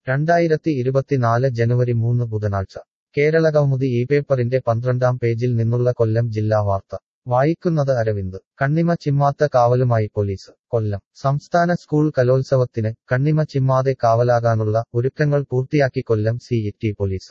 2024 ജനുവരി 3 ബുധനാഴ്ച കേരളകൗമുദി ഈ പേപ്പറിന്റെ 12-ാം പേജിൽ നിന്നുള്ള കൊല്ലം ജില്ലാ വാർത്ത വായിക്കുന്നത് അരവിന്ദ്. കണ്ണിമ ചിമ്മാത്ത കാവലുമായി പോലീസ്. കൊല്ലം സംസ്ഥാന സ്കൂൾ കലോത്സവത്തിന് കണ്ണിമ ചിമ്മാതെ കാവലാകാനുള്ള ഒരുക്കങ്ങൾ പൂർത്തിയാക്കി കൊല്ലം സിഇടി പോലീസ്.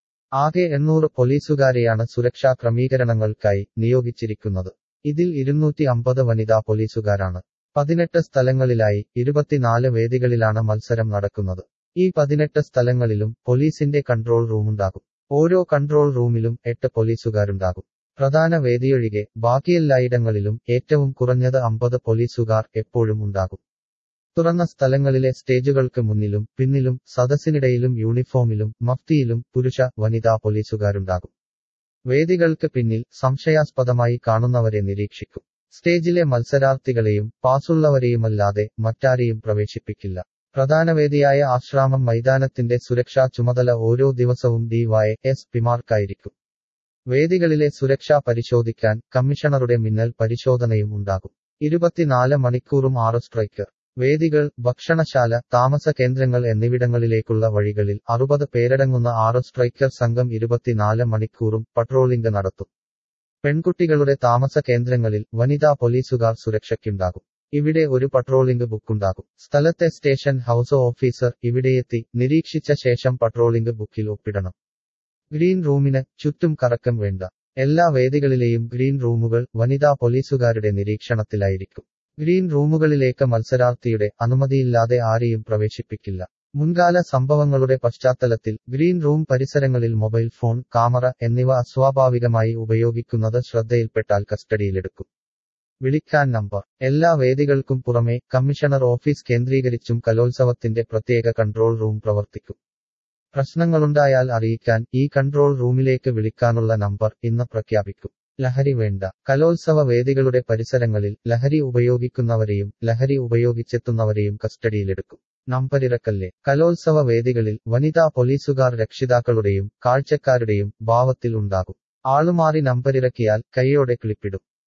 ആകെ 800 പോലീസുകാരെയാണ് സുരക്ഷാ ക്രമീകരണങ്ങൾക്കായി നിയോഗിച്ചിരിക്കുന്നത്. ഇതിൽ 250 വനിതാ പോലീസുകാരാണ്. 18 സ്ഥലങ്ങളിലായി 24 വേദികളിലാണ് മത്സരം നടക്കുന്നത്. ഈ 18 സ്ഥലങ്ങളിലും പോലീസിന്റെ കൺട്രോൾ റൂമുണ്ടാകും. ഓരോ കൺട്രോൾ റൂമിലും 8 പോലീസുകാരുണ്ടാകും. പ്രധാന വേദിയൊഴികെ ബാക്കിയെല്ലായിടങ്ങളിലും ഏറ്റവും കുറഞ്ഞത് 50 പോലീസുകാർ എപ്പോഴും ഉണ്ടാകും. തുറന്ന സ്ഥലങ്ങളിലെ സ്റ്റേജുകൾക്ക് മുന്നിലും പിന്നിലും സദസ്സിനിടയിലും യൂണിഫോമിലും മഫ്തിയിലും പുരുഷ വനിതാ പോലീസുകാരുണ്ടാകും. വേദികൾക്ക് പിന്നിൽ സംശയാസ്പദമായി കാണുന്നവരെ നിരീക്ഷിക്കും. സ്റ്റേജിലെ മത്സരാർത്ഥികളെയും പാസുള്ളവരെയുമല്ലാതെ മറ്റാരെയും പ്രവേശിപ്പിക്കില്ല. പ്രധാന വേദിയായ ആശ്രാമം മൈതാനത്തിന്റെ സുരക്ഷാ ചുമതല ഓരോ ദിവസവും DYSPമാർക്കായിരിക്കും. വേദികളിലെ സുരക്ഷ പരിശോധിക്കാൻ കമ്മീഷണറുടെ മിന്നൽ പരിശോധനയും ഉണ്ടാകും. 24 മണിക്കൂറും 6 സ്ട്രൈക്കർ. വേദികൾ, ഭക്ഷണശാല, താമസ കേന്ദ്രങ്ങൾ എന്നിവിടങ്ങളിലേക്കുള്ള വഴികളിൽ 60 പേരടങ്ങുന്ന 6 സ്ട്രൈക്കർ സംഘം 24 മണിക്കൂറും പട്രോളിംഗ് നടത്തും. പെൺകുട്ടികളുടെ താമസ കേന്ദ്രങ്ങളിൽ വനിതാ പോലീസുകാർ സുരക്ഷയ്ക്കുണ്ടാകും. ഇവിടെ ഒരു പട്രോളിംഗ് ബുക്കുണ്ടാകും. സ്ഥലത്തെ സ്റ്റേഷൻ ഹൌസ് ഓഫീസർ ഇവിടെയെത്തി നിരീക്ഷിച്ച ശേഷം പട്രോളിംഗ് ബുക്കിൽ ഒപ്പിടണം. ഗ്രീൻ റൂമിന് ചുറ്റും കറക്കം വേണ്ട. എല്ലാ വേദികളിലെയും ഗ്രീൻ റൂമുകൾ വനിതാ പോലീസുകാരുടെ നിരീക്ഷണത്തിലായിരിക്കും. ഗ്രീൻ റൂമുകളിലേക്ക് മത്സരാർത്ഥിയുടെ അനുമതിയില്ലാതെ ആരെയും പ്രവേശിപ്പിക്കില്ല. മുൻകാല സംഭവങ്ങളുടെ പശ്ചാത്തലത്തിൽ ഗ്രീൻ റൂം പരിസരങ്ങളിൽ മൊബൈൽ ഫോൺ, കാമറ എന്നിവ അസ്വാഭാവികമായി ഉപയോഗിക്കുന്നത് ശ്രദ്ധയിൽപ്പെട്ടാൽ കസ്റ്റഡിയിലെടുക്കും. വിളിക്കാൻ നമ്പർ. എല്ലാ വേദികൾക്കും പുറമെ കമ്മീഷണർ ഓഫീസ് കേന്ദ്രീകരിച്ചും കലോത്സവത്തിന്റെ പ്രത്യേക കൺട്രോൾ റൂം പ്രവർത്തിക്കും. പ്രശ്നങ്ങളുണ്ടായാൽ അറിയിക്കാൻ ഈ കൺട്രോൾ റൂമിലേക്ക് വിളിക്കാനുള്ള നമ്പർ ഇന്ന് പ്രഖ്യാപിക്കും. ലഹരി വേണ്ട. കലോത്സവ വേദികളുടെ പരിസരങ്ങളിൽ ലഹരി ഉപയോഗിക്കുന്നവരെയും ലഹരി ഉപയോഗിച്ചെത്തുന്നവരെയും കസ്റ്റഡിയിലെടുക്കും. നമ്പരിറക്കല്ലേ. കലോത്സവ വേദികളിൽ വനിതാ പോലീസുകാർ രക്ഷിതാക്കളുടെയും കാഴ്ചക്കാരുടെയും ഭാവത്തിൽ ഉണ്ടാകും. ആളുമാറി നമ്പരിറക്കിയാൽ കൈയോടെ ക്ലിപ്പിടും.